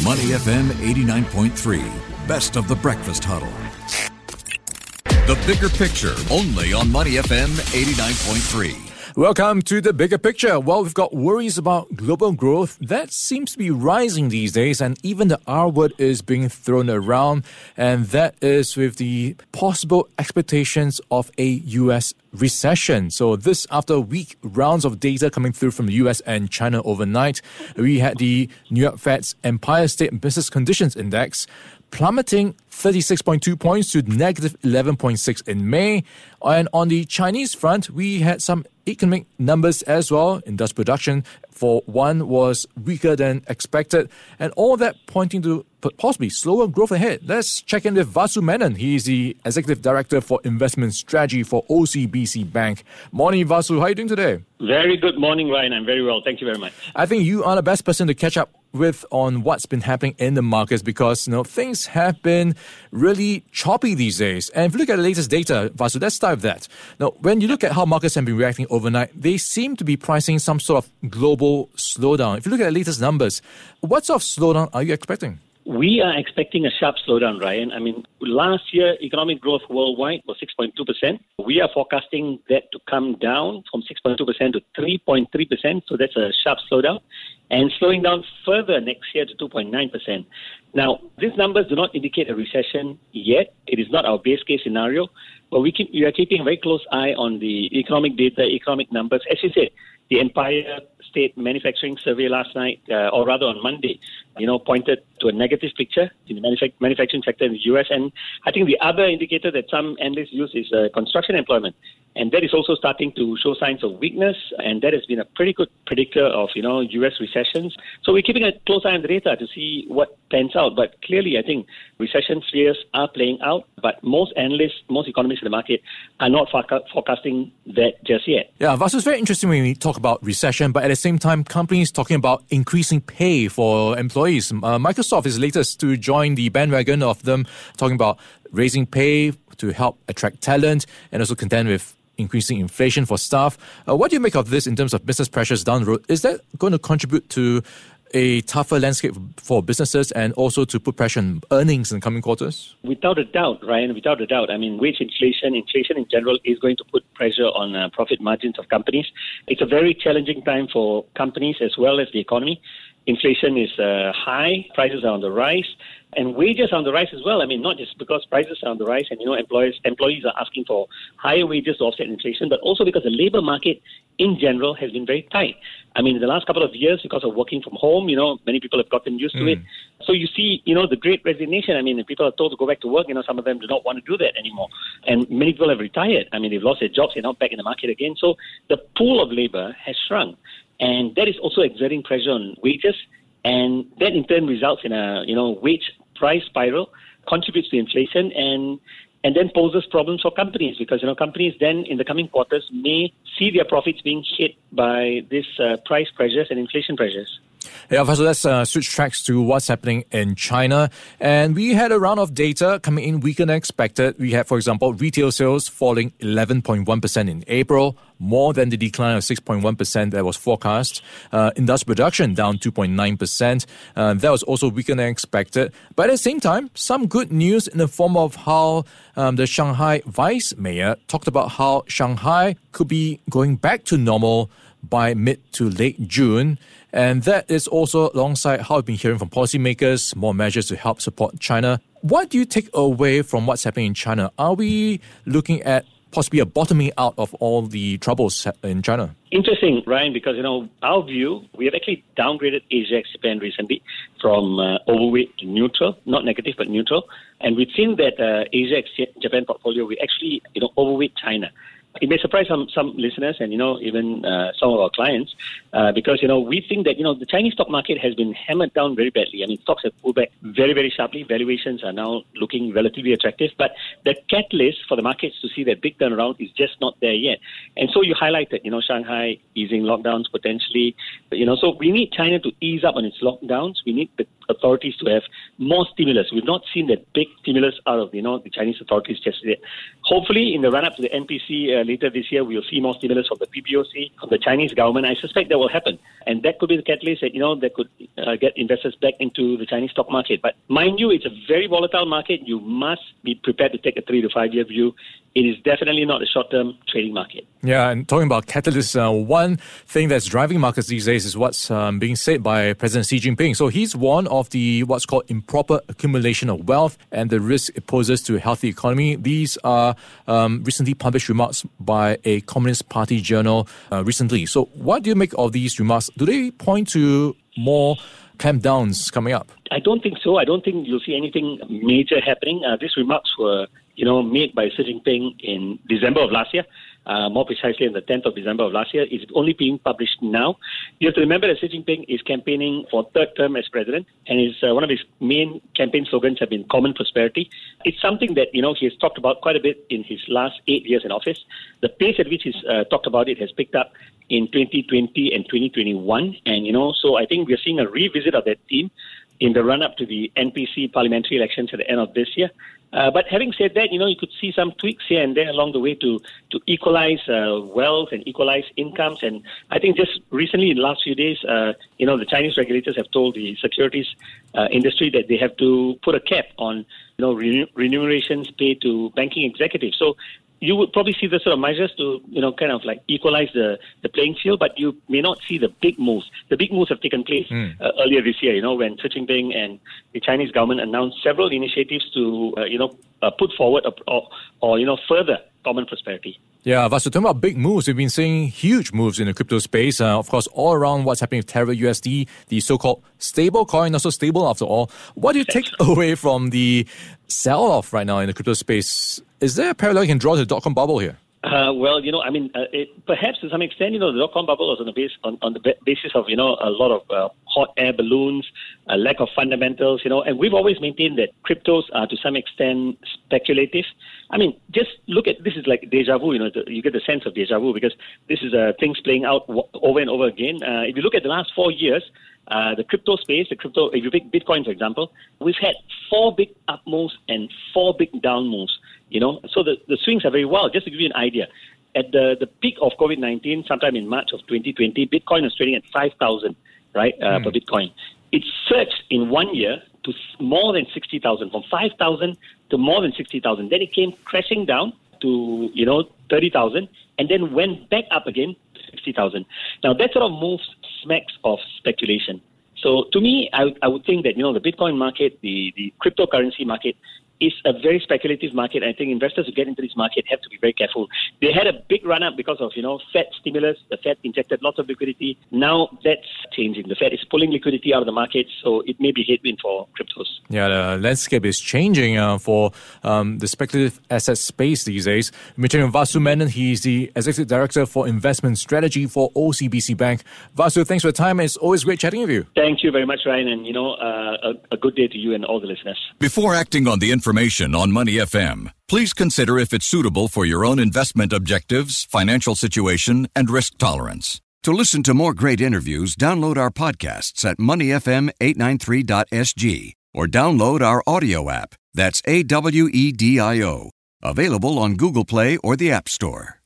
Money FM 89.3, best of the breakfast huddle. The bigger picture, only on Money FM 89.3. Welcome to The Bigger Picture. Well, we've got worries about global growth. That seems to be rising these days, and even the R word is being thrown around, and that is with the possible expectations of a U.S. recession. So this after weak rounds of data coming through from the US and China overnight. We had the New York Fed's Empire State Business Conditions Index plummeting 36.2 points to negative 11.6 in May. And on the Chinese front, we had some economic numbers as well. Industrial production, for one, was weaker than expected. And all that pointing to possibly slower growth ahead. Let's check in with Vasu Menon. He is the Executive Director for Investment Strategy for OCBC Bank. Morning, Vasu. How are you doing today? Very good morning, Ryan. I'm very well. Thank you very much. I think you are the best person to catch up with on what's been happening in the markets because, things have been really choppy these days. And if you look at the latest data, Vasu, let's start with that. Now, when you look at how markets have been reacting overnight, they seem to be pricing some sort of global slowdown. If you look at the latest numbers, what sort of slowdown are you expecting? We are expecting a sharp slowdown, Ryan. I mean, last year, economic growth worldwide was 6.2%. We are forecasting that to come down from 6.2% to 3.3%. So that's a sharp slowdown. And slowing down further next year to 2.9%. Now, these numbers do not indicate a recession yet. It is not our base case scenario. But we are keeping a very close eye on the economic data, economic numbers. As you said, the Empire State Manufacturing Survey last night, or rather on Monday, pointed to a negative picture in the manufacturing sector in the U.S. And I think the other indicator that some analysts use is construction employment. And that is also starting to show signs of weakness. And that has been a pretty good predictor of, U.S. recessions. So we're keeping a close eye on the data to see what pans out. But clearly, I think recession fears are playing out. But most analysts, most economists in the market are not forecasting that just yet. Yeah, Vasu, it's very interesting when we talk about recession, but at the same time, companies talking about increasing pay for employees. Microsoft is latest to join the bandwagon of them talking about raising pay to help attract talent and also contend with increasing inflation for staff. What do you make of this in terms of business pressures down the road? Is that going to contribute to a tougher landscape for businesses and also to put pressure on earnings in the coming quarters? Without a doubt, Ryan, without a doubt. I mean, wage inflation in general is going to put pressure on profit margins of companies. It's a very challenging time for companies as well as the economy. Inflation is high, prices are on the rise, and wages are on the rise as well. I mean, not just because prices are on the rise and, employees are asking for higher wages to offset inflation, but also because the labor market in general has been very tight. I mean, in the last couple of years, because of working from home, many people have gotten used to it. So you see, the great resignation. I mean, if people are told to go back to work, some of them do not want to do that anymore. And many people have retired. I mean, they've lost their jobs, they're not back in the market again. So the pool of labor has shrunk. And that is also exerting pressure on wages. And that in turn results in a, wage price spiral, contributes to inflation and then poses problems for companies because, companies then in the coming quarters may see their profits being hit by this price pressures and inflation pressures. Yeah, so let's switch tracks to what's happening in China. And we had a round of data coming in weaker than expected. We had, for example, retail sales falling 11.1% in April, more than the decline of 6.1% that was forecast. Industrial production down 2.9%. That was also weaker than expected. But at the same time, some good news in the form of how the Shanghai vice mayor talked about how Shanghai could be going back to normal by mid to late June. And that is also alongside how we've been hearing from policymakers, more measures to help support China. What do you take away from what's happening in China? Are we looking at possibly a bottoming out of all the troubles in China? Interesting, Ryan, because, our view, we have actually downgraded Asia Japan recently from overweight to neutral, not negative, but neutral. And we've seen that Asia Japan portfolio, we actually, overweight China. It may surprise some listeners and, even some of our clients because, we think that, the Chinese stock market has been hammered down very badly. I mean, stocks have pulled back very, very sharply. Valuations are now looking relatively attractive. But the catalyst for the markets to see that big turnaround is just not there yet. And so you highlighted, Shanghai easing lockdowns potentially. So we need China to ease up on its lockdowns. We need the authorities to have more stimulus. We've not seen that big stimulus out of, the Chinese authorities just yet. Hopefully, in the run-up to the NPC later this year we'll see more stimulus from the PBOC, from the Chinese government. I suspect that will happen. And that could be the catalyst that, that could get investors back into the Chinese stock market. But mind you, it's a very volatile market. You must be prepared to take a 3 to 5 year view. It is definitely not a short-term trading market. Yeah, and talking about catalysts, one thing that's driving markets these days is what's being said by President Xi Jinping. So he's warned of the what's called improper accumulation of wealth and the risk it poses to a healthy economy. These are recently published remarks by a Communist Party journal recently. So what do you make of these remarks? Do they point to more clampdowns coming up? I don't think so. I don't think you'll see anything major happening. These remarks were made by Xi Jinping in December of last year, more precisely on the 10th of December of last year. It's only being published now. You have to remember that Xi Jinping is campaigning for third term as president, and one of his main campaign slogans have been common prosperity. It's something that, he has talked about quite a bit in his last 8 years in office. The pace at which he's talked about it has picked up in 2020 and 2021. And, so I think we're seeing a revisit of that theme in the run-up to the NPC parliamentary elections at the end of this year. But having said that, you could see some tweaks here and there along the way to equalize wealth and equalize incomes. And I think just recently, in the last few days, the Chinese regulators have told the securities industry that they have to put a cap on, remunerations paid to banking executives. So you would probably see the sort of measures to, kind of like equalize the playing field, but you may not see the big moves. The big moves have taken place earlier this year, when Xi Jinping and the Chinese government announced several initiatives to, put forward or further common prosperity. Yeah, Vasu, talking about big moves, we've been seeing huge moves in the crypto space. Of course, all around what's happening with Terra USD, the so-called stable coin, not so stable after all. What do you take away from the sell-off right now in the crypto space? Is there a parallel you can draw to the dot-com bubble here? Perhaps to some extent, the dot-com bubble was on the basis of, a lot of hot air balloons, a lack of fundamentals, and we've always maintained that cryptos are to some extent speculative. I mean, just look at, this is like deja vu, you get the sense of deja vu because this is things playing out over and over again. If you look at the last 4 years, the crypto space, if you pick Bitcoin, for example, we've had 4 big up moves and 4 big down moves. So the swings are very wild. Just to give you an idea, at the peak of COVID-19, sometime in March of 2020, Bitcoin was trading at 5,000, right, per Bitcoin. It surged in 1 year to more than 60,000, from 5,000 to more than 60,000. Then it came crashing down to, 30,000, and then went back up again to 60,000. Now, that sort of move smacks of speculation. So to me, I would think that, the Bitcoin market, the cryptocurrency market, is a very speculative market. I think investors who get into this market have to be very careful. They had a big run-up because of, Fed stimulus. The Fed injected lots of liquidity. Now that's changing. The Fed is pulling liquidity out of the market, so it may be headwind for cryptos. Yeah, the landscape is changing for the speculative asset space these days. We're chatting with Vasu Menon. He's the Executive Director for Investment Strategy for OCBC Bank. Vasu, thanks for your time. It's always great chatting with you. Thank you very much, Ryan, and, a good day to you and all the listeners. Before acting on the information on Money FM, please consider if it's suitable for your own investment objectives, financial situation, and risk tolerance. To listen to more great interviews, download our podcasts at moneyfm893.sg or download our audio app. That's AWEDIO. Available on Google Play or the App Store.